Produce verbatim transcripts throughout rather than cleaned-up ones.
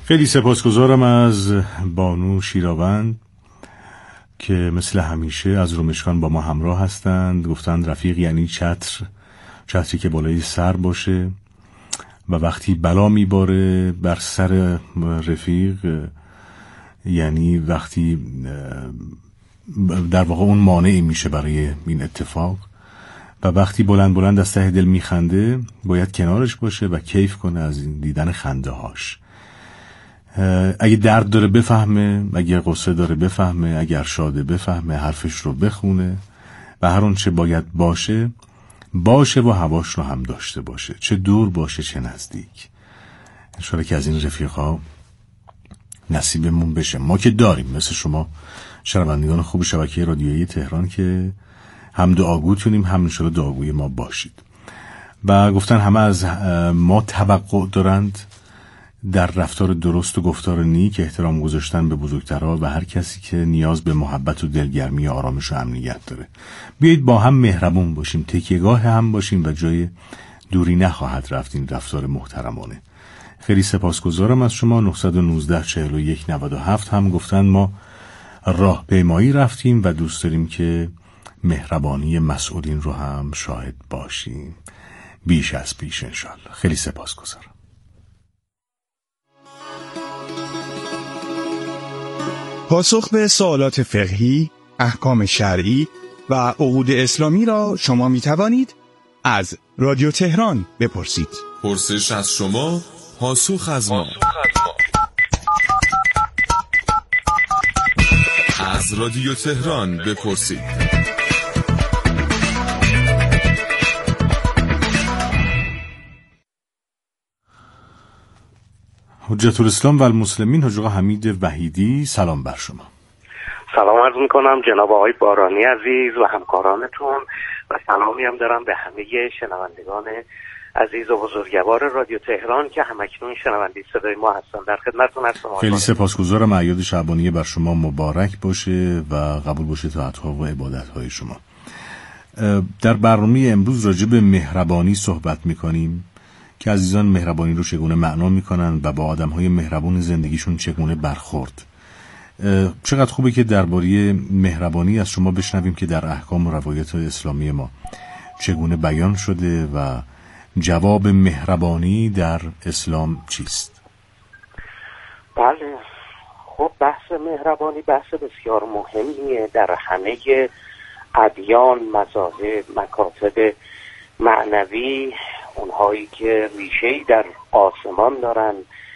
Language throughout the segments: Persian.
خیلی سپاسگزارم از بانو شیراوند که مثل همیشه از رومشکان با ما همراه هستند. گفتند رفیق یعنی چتر، چتری که بالای سر باشه و وقتی بلا میباره بر سر رفیق، یعنی وقتی در واقع اون مانعی میشه برای این اتفاق، و وقتی بلند بلند از ته دل میخنده باید کنارش باشه و کیف کنه از این دیدن خنده هاش. اگه درد داره بفهمه، اگه قصه داره بفهمه، اگر شاده بفهمه، حرفش رو بخونه و هر اون چه باید باشه باشه و هواش رو هم داشته باشه، چه دور باشه چه نزدیک. انشاءالله که از این رفیقا نصیبمون بشه. ما که داریم مثل شما شنوندگان خوب شبکه رادیویی تهران که هم دعاگوتونیم، هم انشاءالله دعاگوی ما باشید. و گفتن همه از ما توقع دارند در رفتار درست و گفتار نیک، احترام گذاشتن به بزرگترها و هر کسی که نیاز به محبت و دلگرمی و آرامش و امنیت داره. بیایید با هم مهربون باشیم، تکیهگاه هم باشیم و جای دوری نخواهد رفت این رفتار محترمانه. خیلی سپاسگزارم از شما. نه یک نه چهل و یک نود و هفت هم گفتن ما راه پیمایی رفتیم و دوست داریم که مهربانی مسئولین رو هم شاهد باشیم بیش از پیش انشالله. خیلی سپاسگزارم. پاسخ به سوالات فقهی، احکام شرعی و عقود اسلامی را شما می توانید از رادیو تهران بپرسید. پرسش از شما، پاسخ از ما. از رادیو تهران بپرسید. حجت الاسلام و المسلمین حاج آقا حمید وحیدی، سلام بر شما. سلام عرض میکنم جناب آقای بارانی عزیز و همکارانتون و سلامی هم دارم به همه شنوندگان عزیز و بزرگوار رادیو تهران که همکنون شنونده صدای ما هستن. در خدمتتون هستم. خیلی سپاسگزارم. اعیاد شعبانیه بر شما مبارک باشه و قبول باشه طاعت‌ها و عبادت‌های شما. در برنامه امروز راجع به مهربانی صحبت میکنیم که عزیزان مهربانی رو چگونه معنا میکنن و با آدم‌های مهربون زندگیشون چگونه برخورد. چقدر خوبه که درباره مهربانی از شما بشنویم که در احکام و روایت اسلامی ما چگونه بیان شده و جواب مهربانی در اسلام چیست؟ بله، خب بحث مهربانی بحث بسیار مهمیه در همه ادیان، مذاهب، مکاتب معنوی، اونهایی که ریشه‌ای در آسمان دارن.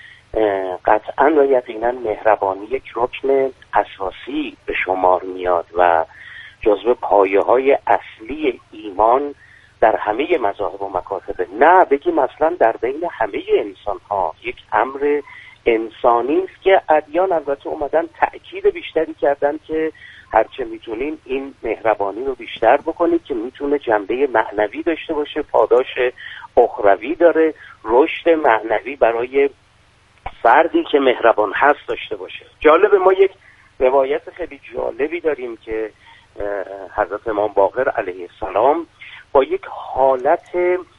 قطعا و یقینا مهربانی یک رکن اساسی به شمار میاد و جزو پایه های اصلی ایمان در همه مذاهب و مکاتب، نه بگیم اصلا در بین همه انسان ها یک امر انسانی است که ادیان البته اومدن تأکید بیشتری کردن که هرچه میتونین این مهربانی رو بیشتر بکنید که میتونه جنبه معنوی داشته باشه، پاداش اخروی داره، رشد معنوی برای فردی که مهربان هست داشته باشه. جالب، ما یک روایت خیلی جالبی داریم که حضرت امام باقر علیه السلام با یک حالت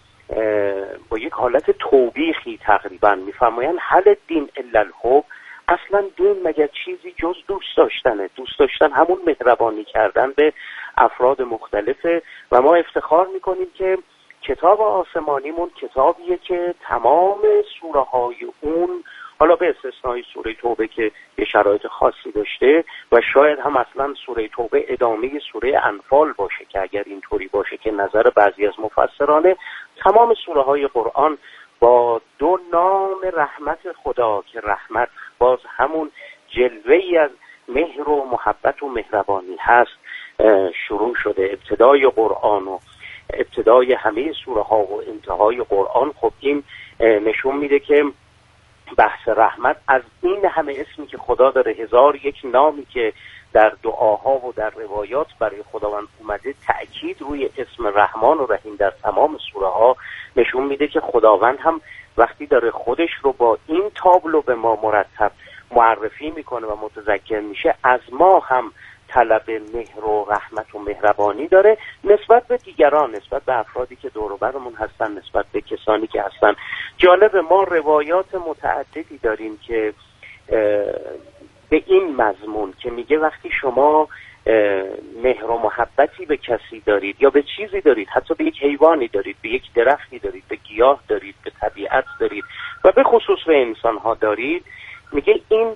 با یک حالت توبیخی تقریبا میفرمایند هل دین الا الحب، اصلا دین مگر چیزی جز دوست داشتنه؟ دوست داشتن همون مهربانی کردن به افراد مختلفه و ما افتخار میکنیم که کتاب آسمانیمون کتابیه که تمام سوره های اون، حالا به استثنای سوره توبه که یه شرایط خاصی داشته و شاید هم اصلا سوره توبه ادامه سوره انفال باشه که اگر اینطوری باشه که نظر بعضی از مفسرانه، تمام سوره های قرآن با دو نام رحمت خدا که رحمت باز همون جلوه‌ای از مهر و محبت و مهربانی هست شروع شده. ابتدای قرآن و ابتدای همه سوره ها و انتهای قرآن، خب این نشون میده که بحث رحمت از این همه اسمی که خدا داره، هزار یک نامی که در دعاها و در روایات برای خداوند اومده، تأکید روی اسم رحمان و رحیم در تمام سوره ها نشون میده که خداوند هم وقتی داره خودش رو با این تابلو به ما مرتب معرفی میکنه و متذکر میشه، از ما هم طلب مهر و رحمت و مهربانی داره نسبت به دیگران، نسبت به افرادی که دور و برمون هستن، نسبت به کسانی که هستن. جالب، ما روایات متعددی داریم که به این مضمون که میگه وقتی شما مهر و محبتی به کسی دارید یا به چیزی دارید، حتی به یک حیوانی دارید، به یک درختی دارید، به گیاه دارید، به طبیعت دارید و به خصوص به انسان ها دارید، میگه این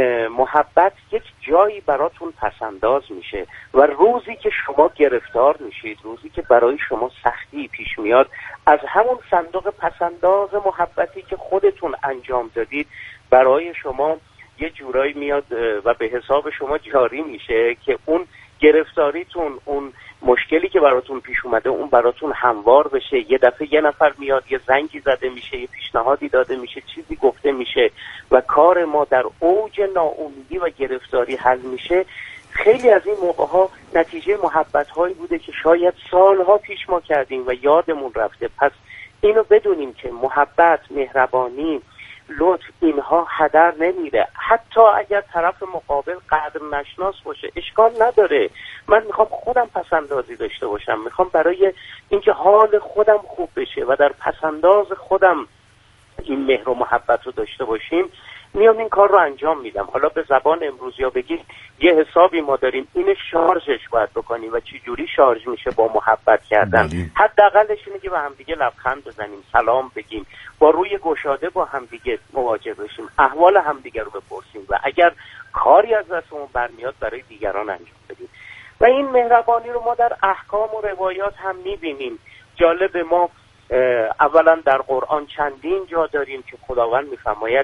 محبت یک جایی براتون پسنداز میشه و روزی که شما گرفتار میشید، روزی که برای شما سختی پیش میاد، از همون صندوق پسنداز محبتی که خودتون انجام دادید برای شما یه جورایی میاد و به حساب شما جاری میشه که اون گرفتاریتون، اون مشکلی که براتون پیش اومده، اون براتون هموار بشه. یه دفعه یه نفر میاد، یه زنگی زده میشه، یه پیشنهادی داده میشه، چیزی گفته میشه و کار ما در اوج ناامیدی و گرفتاری حل میشه. خیلی از این موقع‌ها نتیجه محبت‌هایی بوده که شاید سالها پیش ما کردیم و یادمون رفته. پس اینو بدونیم که محبت، مهربانی، لطف، اینها هدر نمیره. حتی اگر طرف مقابل قدر نشناس باشه اشکال نداره. من میخوام خودم پسندازی داشته باشم، میخوام برای اینکه حال خودم خوب بشه و در پسنداز خودم این مهر و محبت رو داشته باشیم، میام این کار رو انجام میدم. حالا به زبان امروزی ها بگید یه حسابی ما داریم، این شارژش باید بکنیم و چی جوری شارژ میشه با محبت کردن. حداقلش اینه که با هم دیگه لبخند بزنیم، سلام بگیم، با روی گشاده با هم دیگه مواجه بشیم، احوال هم دیگه رو بپرسیم و اگر کاری از دستمون برمیاد برای دیگران انجام بدیم. و این مهربانی رو ما در احکام و روایات هم میبینیم. جالب، ما اولا در قرآن چندین جا داریم که خداوند میفرماید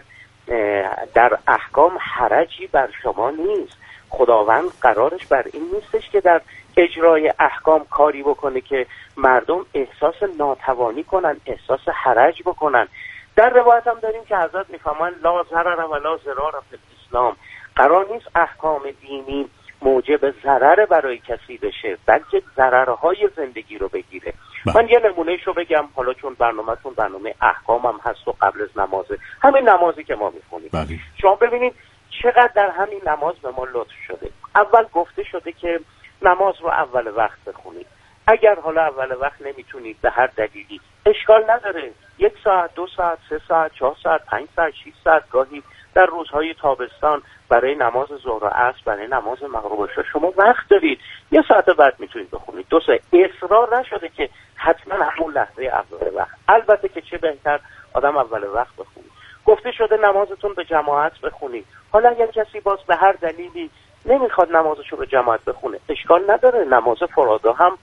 در احکام حرجی بر شما نیست. خداوند قرارش بر این نیستش که در اجرای احکام کاری بکنه که مردم احساس ناتوانی کنن، احساس حرج بکنن. در روایت هم داریم که حضرت میفرمایند لا ضرر و لا ضرار فی الاسلام. قرار نیست احکام دینی موجب ضرر برای کسی بشه، بلکه ضررهای زندگی رو بگیره. من یه نمونهشو بگم، حالا چون برنامه‌تون برنامه احکام هم هست و قبل از نمازه، همین نمازی که ما میخونیم. شما ببینید چقدر در همین نماز به ما لطف شده. اول گفته شده که نماز رو اول وقت بخونید. اگر حالا اول وقت نمیتونید به هر دلیلی، اشکال نداره، یک ساعت، دو ساعت، سه ساعت، چهار ساعت، پنج ساعت، شش ساعت، گاهی در روزهای تابستان برای نماز ظهر و عصر، برای نماز مغرب و عشا شما وقت دارید، یه ساعت بعد میتونید بخونید، دو ساعت. اصرار نشده که حتما همون لحظه اول وقت. البته که چه بهتر آدم اول وقت بخونید. گفته شده نمازتون به جماعت بخونید. حالا اگر کسی باز به هر دلیلی نمیخواد نمازشو به جماعت بخونه، اشکال نداره، نماز فرادا هم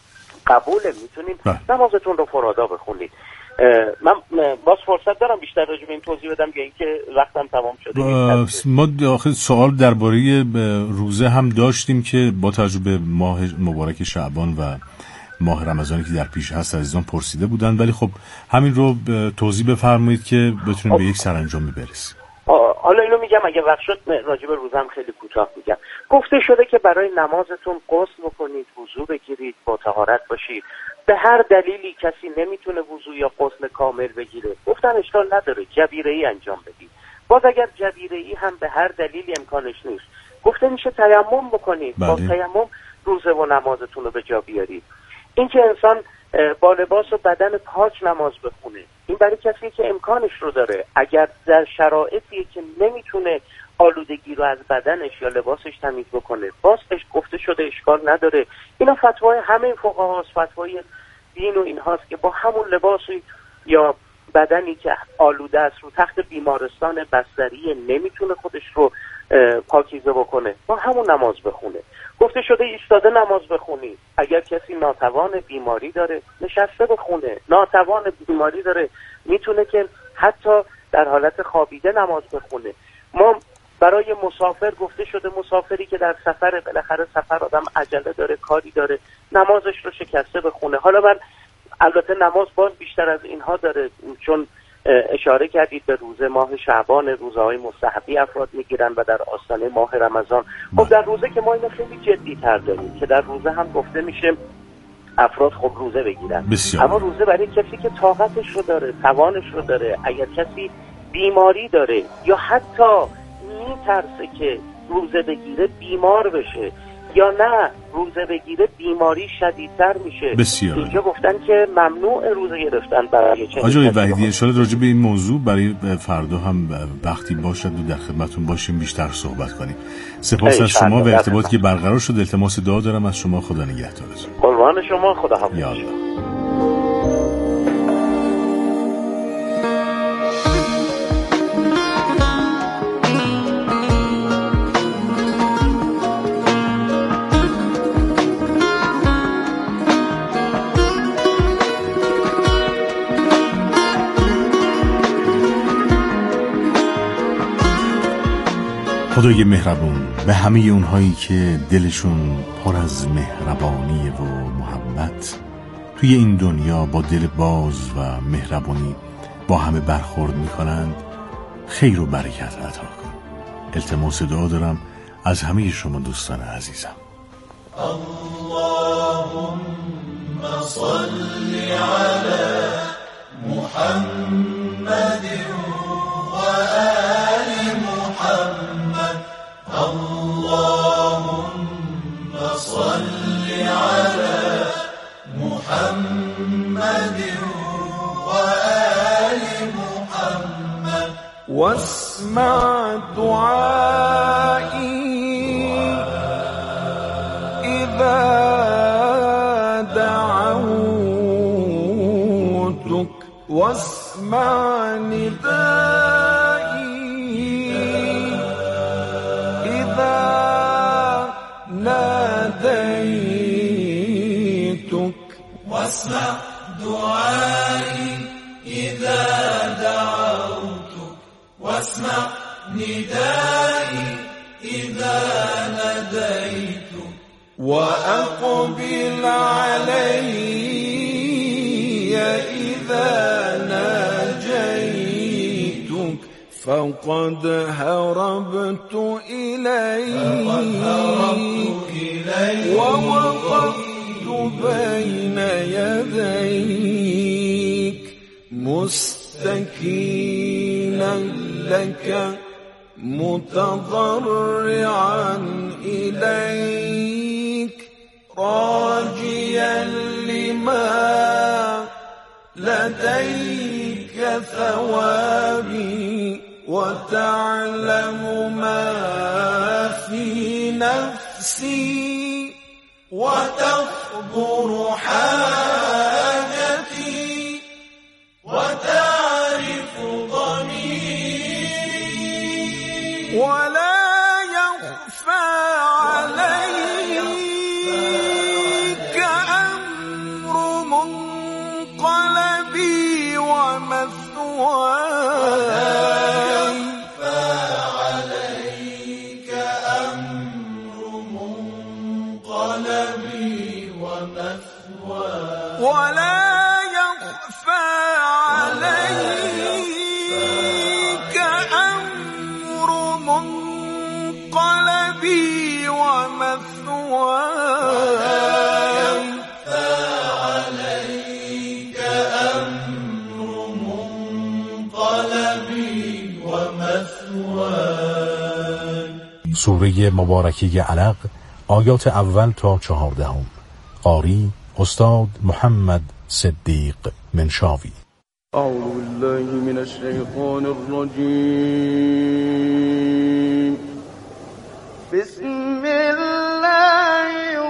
قبوله، میتونید نمازتون رو فرادا بخونید. من باز فرصت دارم بیشتر راجع به این توضیح بدم یا اینکه وقتم تمام شده؟ ما آخر سوال درباره روزه هم داشتیم که با تجربه ماه مبارک شعبان و ماه رمضانی که در پیش هست عزیزان پرسیده بودن، ولی خب همین رو توضیح بفرمایید که بتونیم به یک سرانجامی برسیم. حالا اینو میگم اگه وقت شد راجع به روزم خیلی کوتاه میگم. گفته شده که برای نمازتون غسل بکنید، وضو بگیرید، با طهارت باشید. به هر دلیلی کسی نمیتونه وضو یا غسل کامل بگیره، گفتن اشکال نداره، جبیره‌ای انجام بدید. باز اگر جبیره‌ای هم به هر دلیلی امکانش نیست، گفته میشه تیمم بکنید. با تیمم روزه و نمازتون رو به جا بیارید. این که انسان با لباس و بدن پاک نماز بخونه، این برای کسی که امکانش رو داره. اگر در شرایطی که نمیتونه آلودگی رو از بدنش یا لباسش تمیز بکنه، باز گفته شده اشکال نداره. اینا فتوای همه فقهاست، فتوای دین و این هاست که با همون لباسی یا بدنی که آلوده است رو تخت بیمارستان بستری نمیتونه خودش رو پاکیزه بکنه، با همون نماز بخونه. گفته شده ایستاده نماز بخونی. اگر کسی ناتوان بیماری داره نشسته بخونه. ناتوان بیماری داره میتونه که حتی در حالت خوابیده نماز بخونه. ما برای مسافر گفته شده مسافری که در سفر، بالاخره سفر آدم عجله داره، کاری داره، نمازش رو شکسته بخونه. حالا من البته نماز باز بیشتر از اینها داره، چون اشاره کردید به روزه ماه شعبان، روزهای مستحبی افراد میگیرن و در آستانه ماه رمضان. خب در روزه که ما اینو خیلی جدی تر داریم که در روزه هم گفته میشه افراد خب روزه بگیرن. بسیار. اما روزه برای کسی که طاقتش رو داره، توانش رو داره. اگر کسی بیماری داره یا حتی میترسه که روزه بگیره بیمار بشه، یا نه روزه بگیره بیماری شدیدتر میشه. بسیار اینجا گفتن که ممنوع روزه گرفتن برای چنین آقای وحیدی. انشالله راجع به این موضوع برای فردا هم وقتی باشد و در خدمتون باشیم بیشتر صحبت کنیم. سپاس از شما و ارتباطی که برقرار شد. التماس دعا دارم از شما. خدا نگهدارتون. قربان شما. خدا حافظ. یا الله. خدای مهربون به همه اونهایی که دلشون پر از مهربانی و محبت توی این دنیا با دل باز و مهربانی با همه برخورد میکنند خیر و برکت عطا کن. التماس دعا دارم از همه شما دوستان عزیزم. اللهم صل علی محمد و آل محمد. اللهم صل علی محمد و آل محمد واسمع دعائي إذا دعوتك واسمع ندائي إذا ناديتك واسمع دعائي إذا دعوتك واسمع ندائي إذا ناديتك وأقبل علي إذا ناجيتك فقد هربت إليك ووقفت بين يديك مستكينا لك متضرعا إليك راجيا لما لديك ثوابي وتعلم ما في نفسي وتخبر حاجتي وتعرف ضميري ولا يخفى عليك أمر منقلبي ومثواي عليك أمر منقلبي ومثواي ولا يخفى عليك أمر منقلبي ومثواي عليك أمر منقلبي ومثواي. سوره مبارکه علق آیات اول تا چهاردهم. قاری استاد محمد صدیق منشاوی. أعوذ بالله من الشيطان الرجيم. بسم الله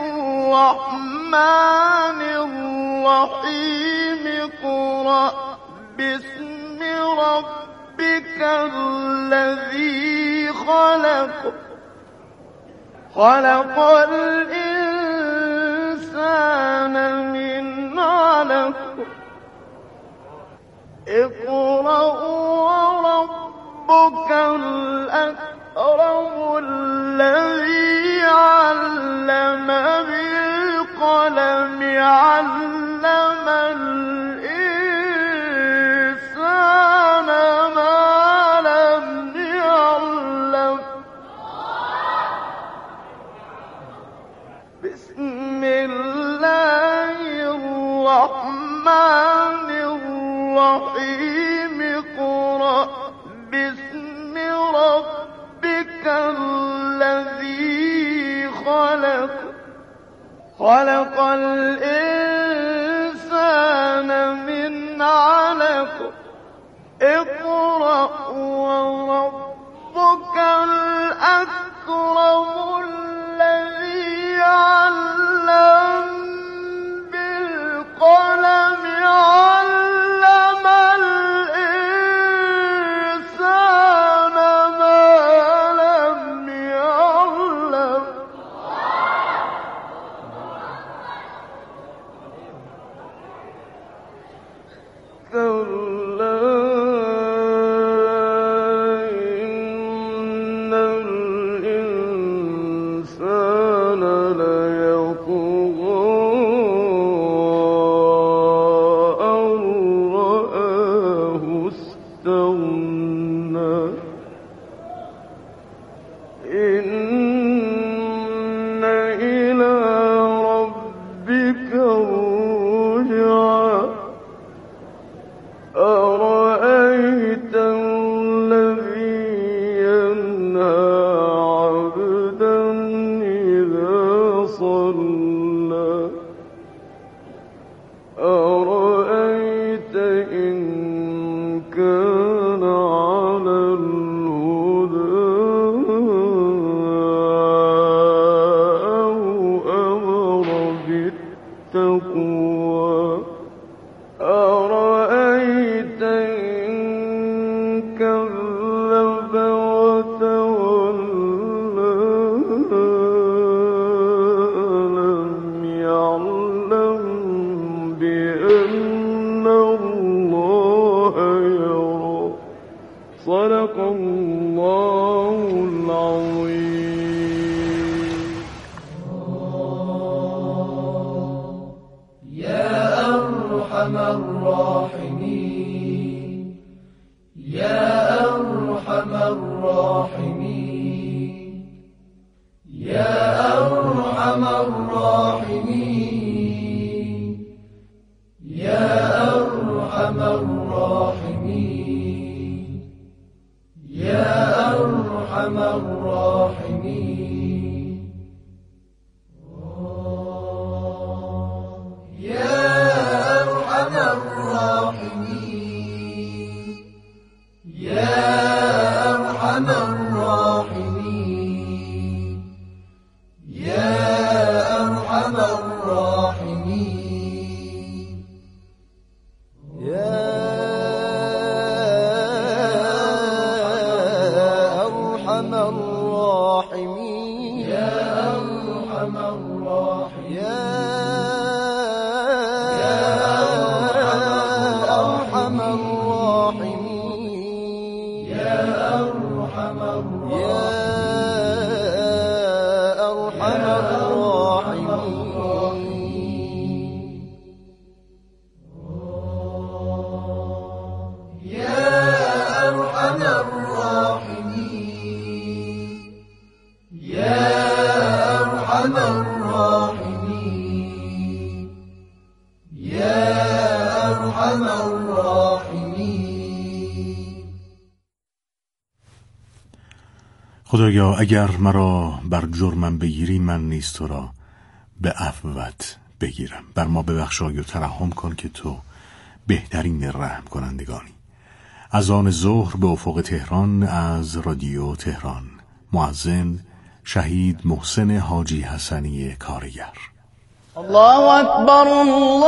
الرحمن الرحيم. اقرأ باسم ربك الذي خلق خلق الإنسان من علق. اقرأ وربك الأكرم الذي علم بالقلم علم الإنسان ما لم يعلم. بسم الله الرحمن الرحيم. اقرأ باسم ربك الذي خلق خلق الإنسان من علق اقرأ وربك الأكرم الذي علم بالقلم علم الإنسان ما لم يعلم كلا إن الإنسان ليطغى أن رآه استغنى إن إلى ربك الرجعى أرأيت الذي ينهى عبدا إذا صلى أرأيت إن كان على الهدى أو أمر بالتقوى أرأيت إن كذب وتولى ألم يعلم بأن الله يرى صدق الله العظيم. يا أرحم الراحمين يا أرحم الراحمين يا أرحم الراحمين يا أرحم الراحمين يا أرحم الراحمين يا أرحم الراحمين يا أرحم الراحمين يا أرحم الراحمين يا أرحم الراحمين يا أرحم الراحمين يا أرحم الراحمين يا أرحم الراحمين يا أرحم الراحمين يا أرحم الراحمين يا أرحم الراحمين. خدایا اگر مرا بر جرمم بگیری من نیز تو را به عفوت بگیرم. بر ما ببخشای و ترحم کن که تو بهترین رحم کنندگانی. از آن ظهر به افق تهران از رادیو تهران. مؤذن شهید محسن حاجی حسنی کارگر. الله أكبر الله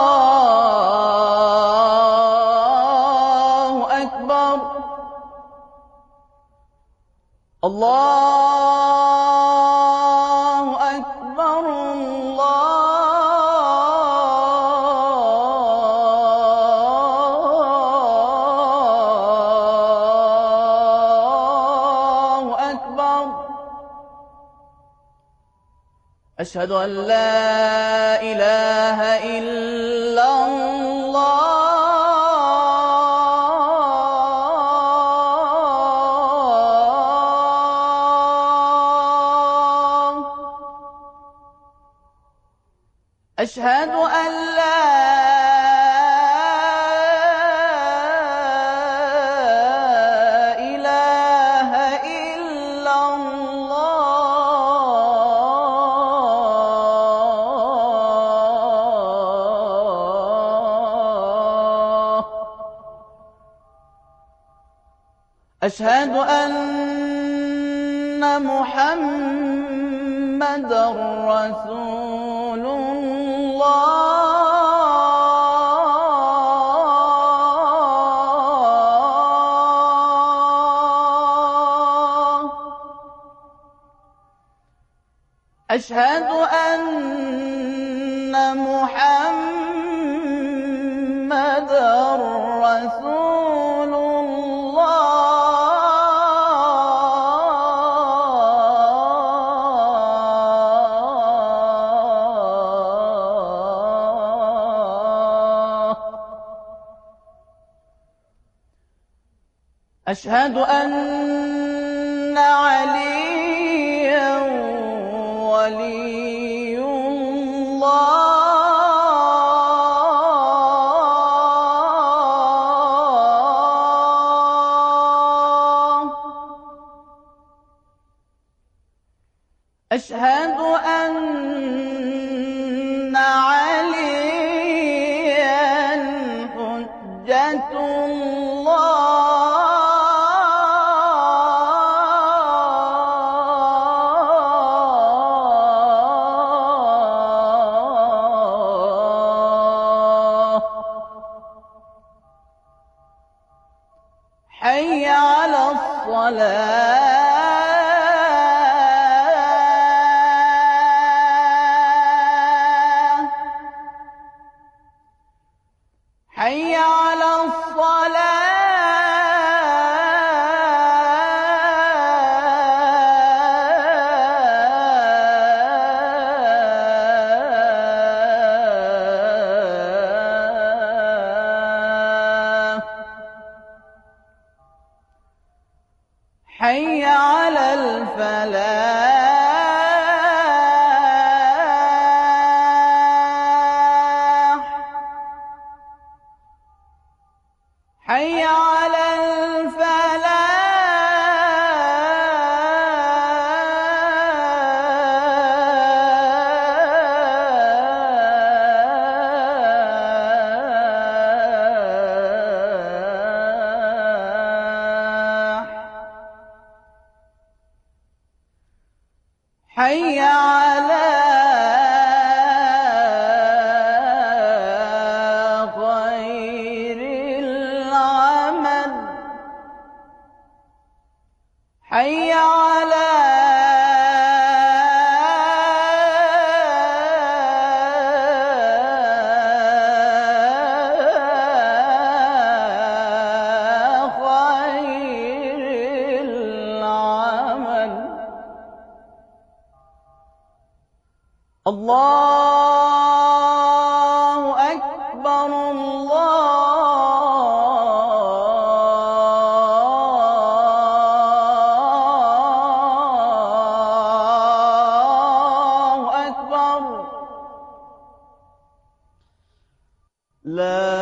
أكبر الله أكبر الله أكبر. أشهد أن لا إله إلا الله. أشهد أن لا إله إلا الله. أشهد أن محمد رسول الله. أشهد أن محمد رسول الله. أشهد أن عليا ولي الله. أشهد أن عليا حجة الله. حي على الصلاة. حي على الصلاة. حي على الفلاح. حي على الفلاح. حي على خير العمل. حي على خير العمل. الله أكبر. الله أكبر. لا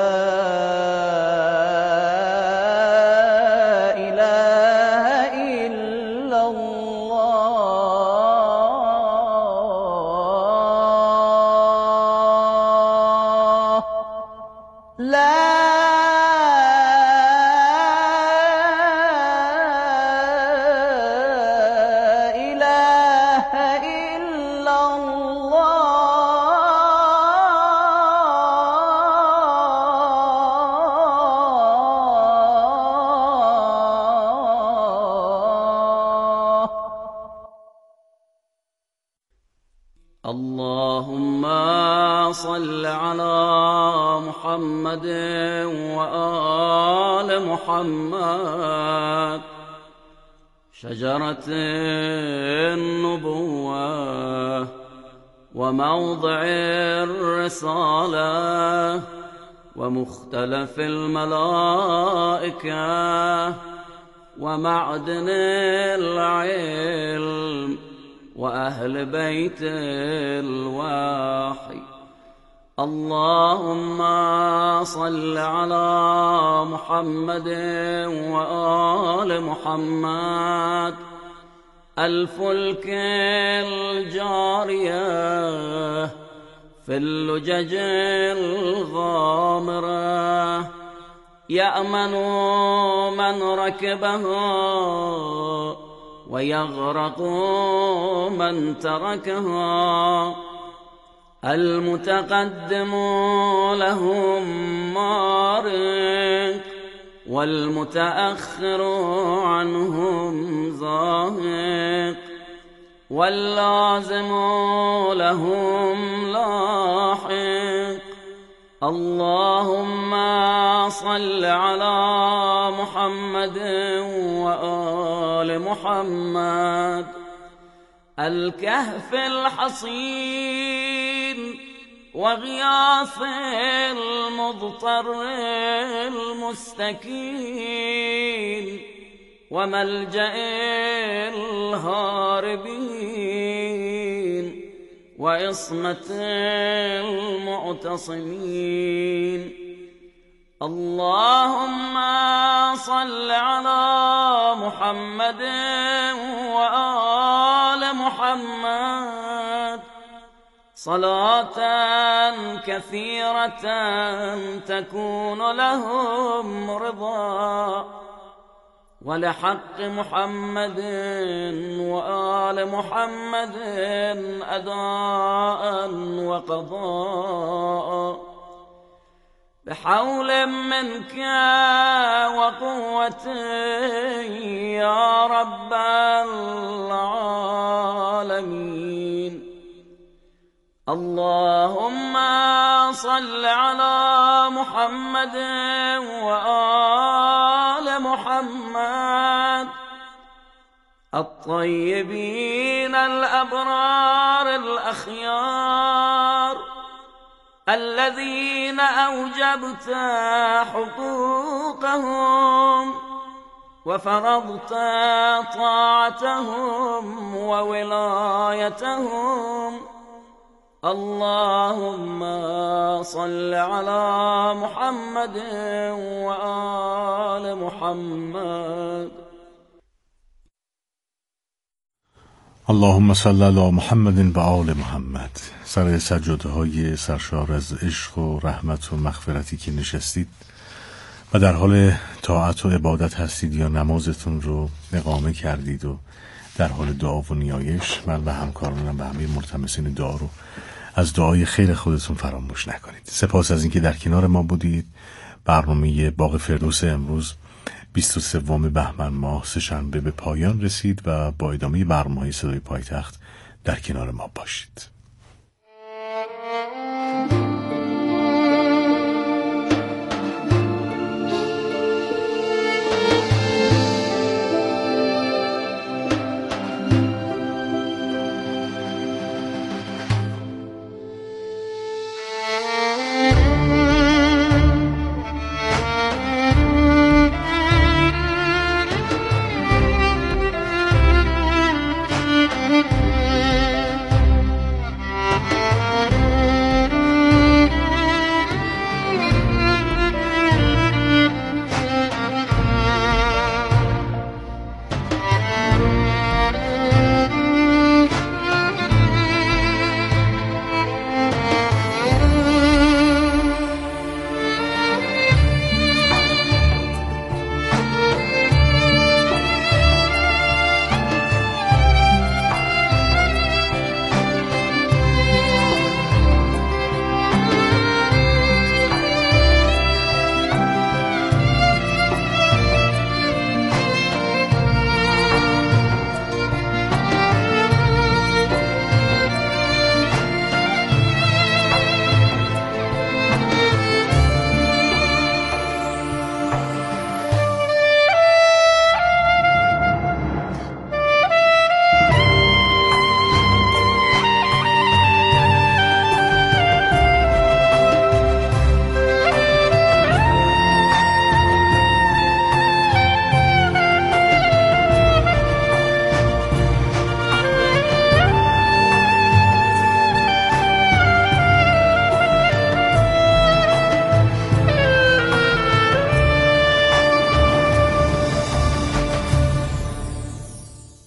إله إلا الله. لا إله إلا الله. اللهم صل على محمد وآل محمد. شجرة النبوة وموضع الرسالة ومختلف الملائكة ومعدن العلم وأهل بيت الوحي. اللهم صل على محمد وآل محمد. الفلك الجارية في اللجج الغامرة يأمن من ركبها ويغرق من تركها. المتقدم لهم مارق والمتأخر عنهم زاهق واللازم لهم لاحق. اللهم صل على محمد وآل محمد. الكهف الحصين وغياث المضطر المستكين وملجأ الهاربين وعصمة المعتصمين. اللهم صل على محمد وآل محمد صلاة كثيرة تكون لهم رضا، ولحق محمد وآل محمد أداء وقضاء، بحول منك وقوة يا رب العالمين. اللهم صل على محمد وآل محمد الطيبين الأبرار الأخيار الذين أوجبت حقوقهم وفرضت طاعتهم وولايتهم. اللهم صل على محمد وآل محمد. اللهم صل علی محمد و آل محمد. سر سجاده های سرشار از عشق و رحمت و مغفرتی که نشستید و در حال طاعت و عبادت هستید یا نمازتون رو اقامه کردید و در حال دعا و نیایش، من و همکارانم و همه ملتمسین دعا رو از دعای خیر خودتون فراموش نکنید. سپاس از اینکه در کنار ما بودید. برنامه باغ فردوس امروز بیست و سوم بهمن ماه سه‌شنبه به پایان رسید و با ادامه برنامه‌های صدای پایتخت در کنار ما باشید.